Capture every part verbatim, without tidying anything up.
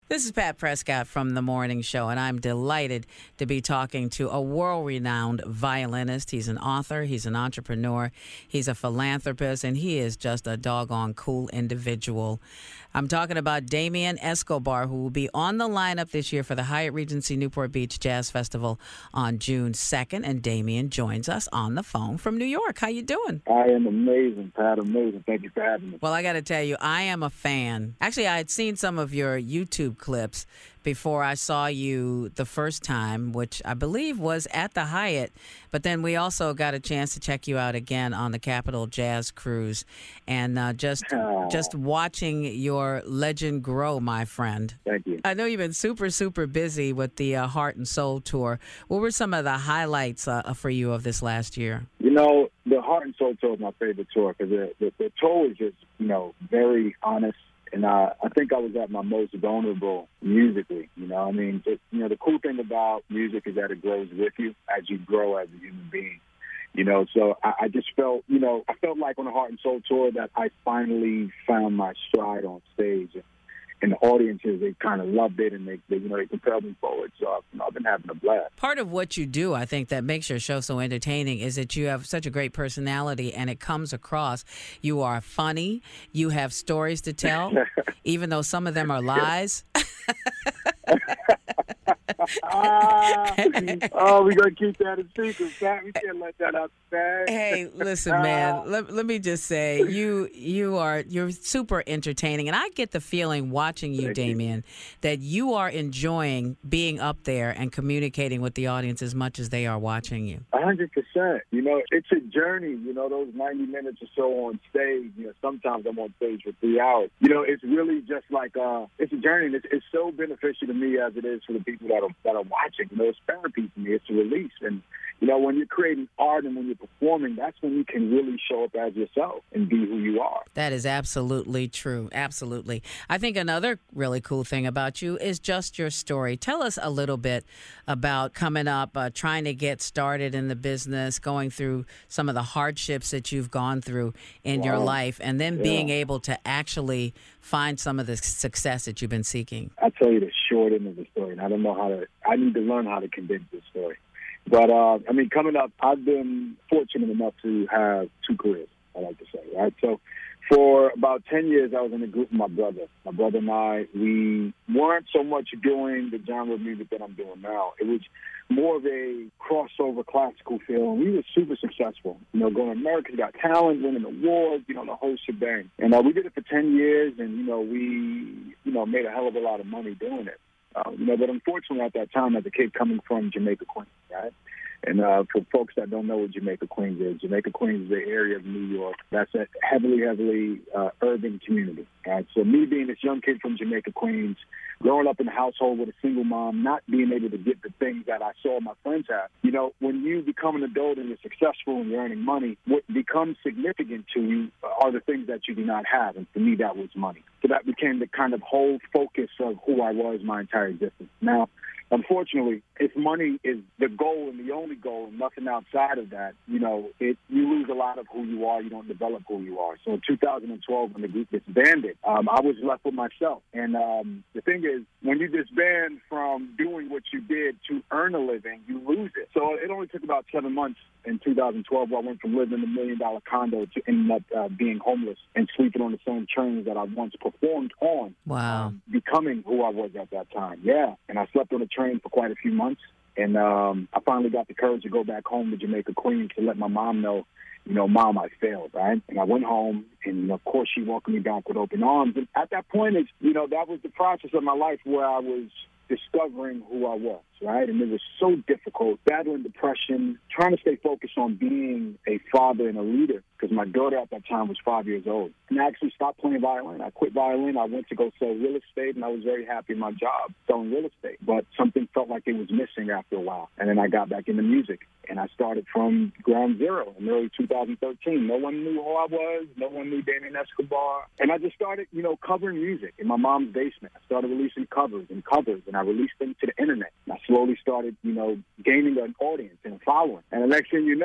This is Pat Prescott from The Morning Show, and I'm delighted to be talking to a world-renowned violinist. He's an author, he's an entrepreneur, he's a philanthropist, and he is just a doggone cool individual. I'm talking about Damien Escobar, who will be on the lineup this year for the Hyatt Regency Newport Beach Jazz Festival on June second, and Damien joins us on the phone from New York. How you doing? I am amazing, Pat. Amazing. Thank you for having me. Well, I got to tell you, I am a fan. Actually, I had seen some of your YouTube clips before I saw you the first time, which I believe was at the Hyatt. But then we also got a chance to check you out again on the Capital Jazz Cruise. And uh, just Oh. just watching your legend grow, my friend. Thank you. I know you've been super, super busy with the uh, Heart and Soul Tour. What were some of the highlights uh, for you of this last year? You know, the Heart and Soul Tour is my favorite tour because the, the, the tour is just, you know, very honest. And uh, I think I was at my most vulnerable musically. You know, I mean, just, you know, the cool thing about music is that it grows with you as you grow as a human being. You know, so I, I just felt, you know, I felt like on the Heart and Soul Tour that I finally found my stride on stage. And, and the audiences, they kind of loved it, and they, they, you know, they propelled me forward. So I've, you know, I've been having a blast. Part of what you do, I think, that makes your show so entertaining is that you have such a great personality, and it comes across. You are funny. You have stories to tell, even though some of them are lies. ah, oh, we're going to keep that a secret, Pat. We can't let that out the bag. Hey, listen, man. Let, let me just say, you you are you're super entertaining, and I get the feeling watching you, Thank Damien, you. that you are enjoying being up there and communicating with the audience as much as they are watching you. A hundred percent. You know, it's a journey. You know, those ninety minutes or so on stage. You know, sometimes I'm on stage for three hours. You know, it's really just like uh, it's a journey. And it's, it's so beneficial to me as it is for the people that are that are watching. You know, it's therapy for me. It's a release. And you know, when you're creating art and when you're performing, that's when you can really show up as yourself and be who you are. That is absolutely true. Absolutely. I think another really cool thing about you is just your story. Tell us a little bit about coming up, uh, trying to get started in the business, going through some of the hardships that you've gone through in Wow. your life, and then Yeah. being able to actually find some of the success that you've been seeking. I'll tell you the short end of the story, and I don't know how to, I need to learn how to condense this story. But, uh, I mean, coming up, I've been fortunate enough to have two careers, I like to say, right? So for about ten years, I was in a group with my brother. My brother and I, we weren't so much doing the genre of music that I'm doing now. It was more of a crossover classical feel. We were super successful, you know, going to America's Got Talent, winning awards, you know, the whole shebang. And uh, we did it for ten years, and, you know, we, you know, made a hell of a lot of money doing it. Uh, you know, but unfortunately at that time, as a kid coming from Jamaica, Queens, right? And uh, for folks that don't know what Jamaica, Queens is, Jamaica, Queens is the area of New York that's a heavily, heavily uh, urban community. Right? So me being this young kid from Jamaica, Queens, growing up in a household with a single mom, not being able to get the things that I saw my friends have. You know, when you become an adult and you're successful and you're earning money, what becomes significant to you are the things that you do not have. And for me, that was money. So that became the kind of whole focus of who I was my entire existence. Now, unfortunately, if money is the goal and the only goal and nothing outside of that, you know, it, you lose a lot of who you are. You don't develop who you are. So in two thousand twelve, when the group disbanded, um, I was left with myself. And um, the thing is, when you disband from doing what you did to earn a living, you lose it. So it only took about seven months in two thousand twelve where I went from living in a million-dollar condo to ending up uh, being homeless and sleeping on the same trains that I once performed on. Wow. Um, becoming who I was at that time. Yeah. And I slept on a train for quite a few months. And um, I finally got the courage to go back home to Jamaica, Queens to let my mom know, you know, Mom, I failed, right? And I went home, and, of course, she welcomed me back with open arms. And at that point, it's, you know, that was the process of my life where I was discovering who I was, right? And it was so difficult, battling depression, trying to stay focused on being a father and a leader, because my daughter at that time was five years old. And I actually stopped playing violin. I quit violin. I went to go sell real estate, and I was very happy in my job selling real estate. But something felt like it was missing after a while. And then I got back into music, and I started from ground zero in early two thousand thirteen. No one knew who I was. No one knew Damien Escobar. And I just started, you know, covering music in my mom's basement. I started releasing covers and covers, and I released them to the internet. And I slowly started, you know, gaining an audience and a following. And the next thing you know,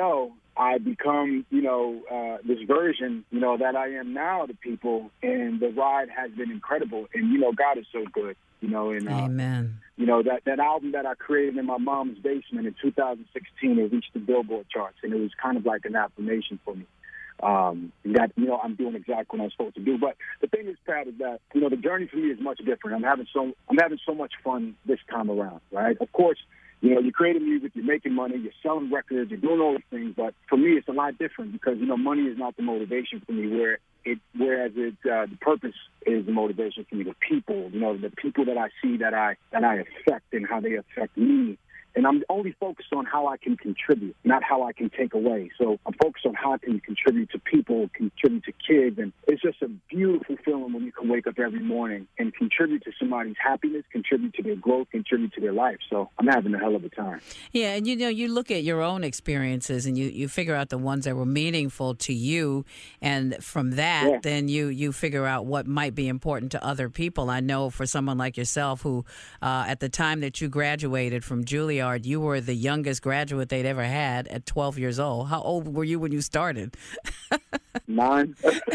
I become, you know, uh, this version, you know, that I am now to people. And the ride has been incredible. And, you know, God is so good, you know. And, uh, Amen. You know, that, that album that I created in my mom's basement in two thousand sixteen, it reached the Billboard charts. And it was kind of like an affirmation for me. Um, that, you know, I'm doing exactly what I'm supposed to do. But the thing is, Pat, is that, you know, the journey for me is much different. I'm having so I'm having so much fun this time around, right? Of course, you know, you're creating music, you're making money, you're selling records, you're doing all these things. But for me, it's a lot different because, you know, money is not the motivation for me, where it, whereas it, uh, the purpose is the motivation for me. The people, you know, the people that I see that I that I affect and how they affect me. And I'm only focused on how I can contribute, not how I can take away. So I'm focused on how I can contribute to people, contribute to kids. And it's just a beautiful feeling when you can wake up every morning and contribute to somebody's happiness, contribute to their growth, contribute to their life. So I'm having a hell of a time. Yeah, and you know, you look at your own experiences and you, you figure out the ones that were meaningful to you. And from that, yeah. then you, you figure out what might be important to other people. I know for someone like yourself who, uh, at the time that you graduated from Juilliard, you were the youngest graduate they'd ever had at twelve years old. How old were you when you started? Nine.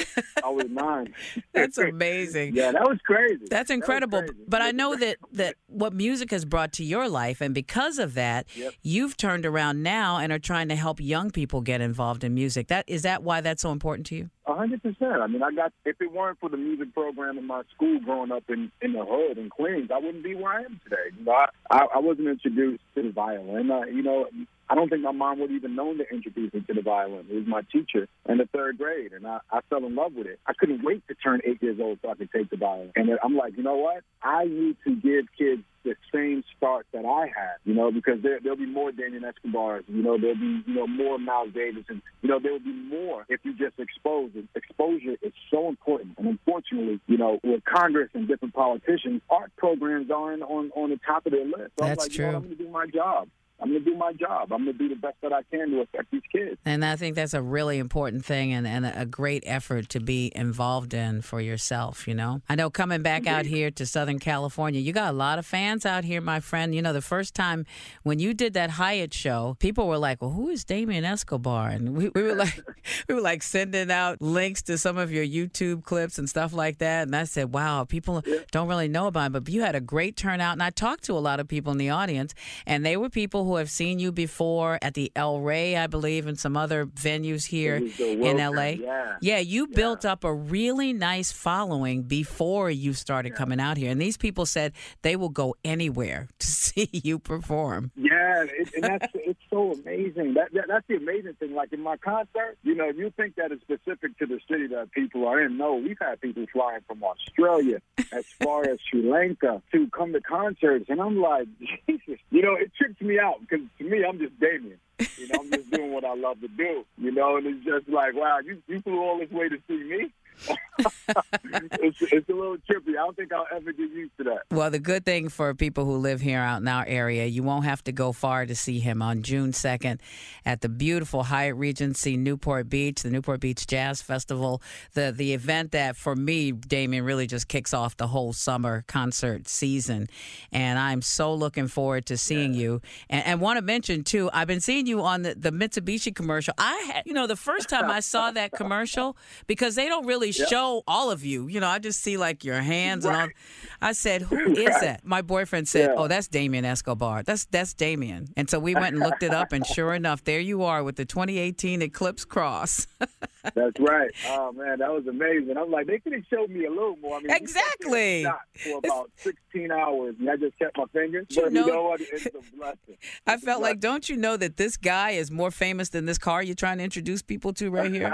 I was nine. That's amazing. Yeah, that was crazy. That's incredible. That crazy. But I know that, that what music has brought to your life, and because of that, yep. you've turned around now and are trying to help young people get involved in music. That is that why that's so important to you? A hundred percent. I mean, I got, if it weren't for the music program in my school growing up in, in the hood in Queens, I wouldn't be where I am today. You know, I, I, I wasn't introduced to the violin. Uh, you know, I don't think my mom would even known to introduce me to the violin. It was my teacher in the third grade, and I, I fell in love with it. I couldn't wait to turn eight years old so I could take the violin. And I'm like, you know what? I need to give kids the same start that I had, you know, because there, there'll be more Damien Escobars, you know, there'll be, you know, more Miles Davis, and, you know, there will be more if you just expose it. Exposure is so important. And unfortunately, you know, with Congress and different politicians, art programs aren't on, on the top of their list. So That's I'm like, true. You know, I'm going to do my job. I'm going to do my job. I'm going to do the best that I can to affect these kids. And I think that's a really important thing and, and a great effort to be involved in for yourself, you know. I know coming back Indeed. out here to Southern California, you got a lot of fans out here, my friend. You know, the first time when you did that Hyatt show, people were like, well, who is Damien Escobar? And we, we were like we were like sending out links to some of your YouTube clips and stuff like that. And I said, wow, people yeah. don't really know about him. But you had a great turnout. And I talked to a lot of people in the audience, and they were people who have seen you before at the El Rey, I believe, and some other venues here in L A. Yeah, yeah you yeah. built up a really nice following before you started yeah. coming out here. And these people said they will go anywhere to see you perform. Yeah, it, and that's it's so amazing. That, that That's the amazing thing. Like in my concert, you know, you think that it's specific to the city that people are in. No, we've had people flying from Australia as far as Sri Lanka to come to concerts. And I'm like, Jesus, you know, it trips me out because to me, I'm just Damien. You know, I'm just doing what I love to do. You know, and it's just like, wow, you, you flew all this way to see me? it's, it's a little trippy. I don't think I'll ever get used to that. Well, the good thing for people who live here out in our area, you won't have to go far to see him on June second at the beautiful Hyatt Regency Newport Beach, the Newport Beach Jazz Festival, the the event that for me, Damien, really just kicks off the whole summer concert season. And I'm so looking forward to seeing yeah. you. And, and want to mention, too, I've been seeing you on the, the Mitsubishi commercial. I had, you know, the first time I saw that commercial, because they don't really Yep. show all of you. You know, I just see like your hands right. and all. I said, who is right. that? My boyfriend said, yeah. oh, that's Damien Escobar. That's that's Damien. And so we went and looked it up, and sure enough, there you are with the twenty eighteen Eclipse Cross. That's right. Oh, man, that was amazing. I'm like, they could have showed me a little more. I mean, exactly. For about sixteen hours, and I just kept my fingers. You but know, you know what? It's a blessing. It's I felt like, don't you know that this guy is more famous than this car you're trying to introduce people to right here?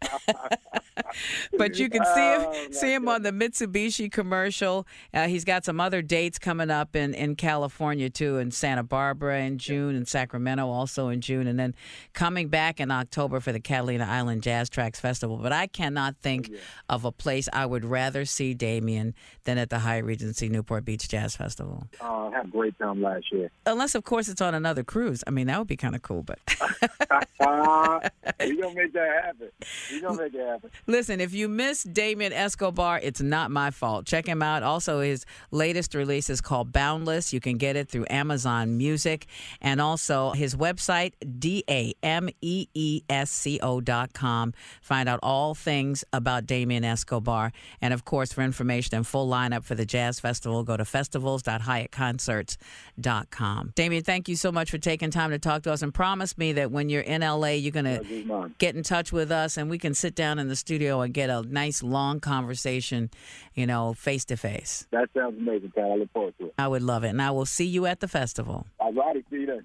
But you can see him, oh, see him on the Mitsubishi commercial. Uh, he's got some other dates coming up in, in California, too, in Santa Barbara in June, and Sacramento also in June, and then coming back in October for the Catalina Island Jazz Track. Tracks Festival, but I cannot think Oh, yeah. of a place I would rather see Damien than at the Hyatt Regency Newport Beach Jazz Festival. Uh, I had a great time last year. Unless, of course, it's on another cruise. I mean, that would be kind of cool, but... uh, we gonna make that happen. We gonna make it happen. Listen, if you miss Damien Escobar, it's not my fault. Check him out. Also, his latest release is called Boundless. You can get it through Amazon Music. And also his website, D A M E E S C O dot com. Find out all things about Damien Escobar. And, of course, for information and full lineup for the Jazz Festival, go to festivals dot hyatt concerts dot com. Damien, thank you so much for taking time to talk to us, and promise me that when you're in L A, you're going to get in touch with us and we can sit down in the studio and get a nice, long conversation, you know, face to face. That sounds amazing, Pat. I look forward to it. I would love it. And I will see you at the festival. All righty, see you then.